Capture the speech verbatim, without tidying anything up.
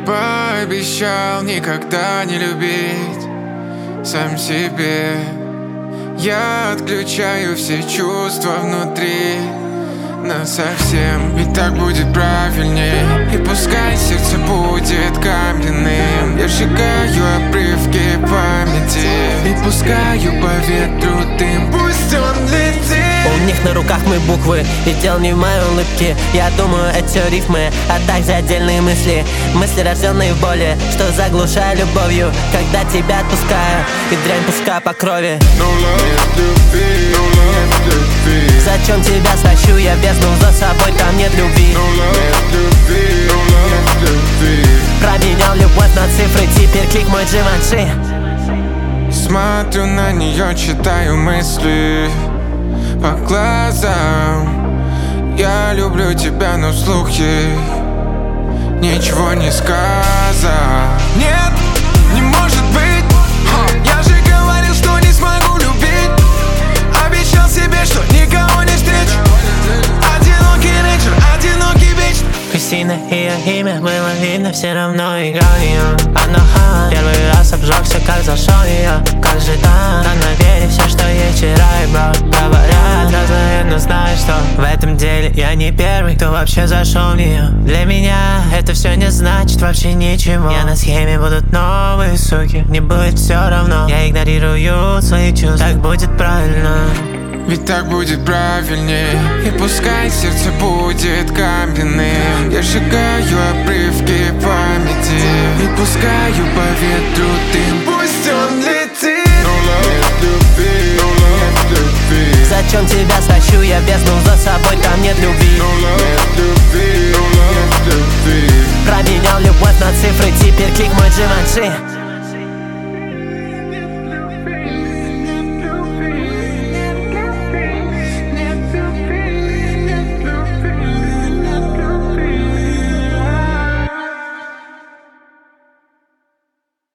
пообещал никогда не любить сам себе. Я отключаю все чувства внутри насовсем, ведь так будет правильней. И пускай сердце будет каменным, я сжигаю обрывки памяти и пускаю по ветру дым, пусть он летит. У них на руках мы буквы, и дело не в моей улыбке. Я думаю, эти рифмы, а также отдельные мысли. Мысли, рожденные в боли, что заглушаю любовью. Когда тебя отпускаю, и дрянь пуска по крови. Зачем тебя стащу, я бездну за собой, там нет любви. Променял любовь на цифры, теперь клик мой Givenchy. Смотрю на нее, читаю мысли по глазам. Я люблю тебя, но вслух ей ничего не сказал. Нет, не может быть, я же говорил, что не смогу любить. Обещал себе, что никого не встречу. Одинокий рейнджер, одинокий бич. Кристина, ее имя было видно, все равно играл ее. Она ха, первый раз обжегся, как зашел ее. Как же так, она верит все, что ей вчера и брал. Говорят, разные, но знаю, что в этом деле я не первый, кто вообще зашел в нее. Для меня это все не значит вообще ничего. Я на схеме, будут новые суки, мне будет все равно. Я игнорирую свои чувства, так будет правильно. Ведь так будет правильней. И пускай сердце будет каменным, я сжигаю обрывки памяти и пускаю по ветру дым, пусть он летит. Зачем тебя стащу, я бездну за собой, там нет любви. Променял любовь на цифры, теперь клик мой Givenchy.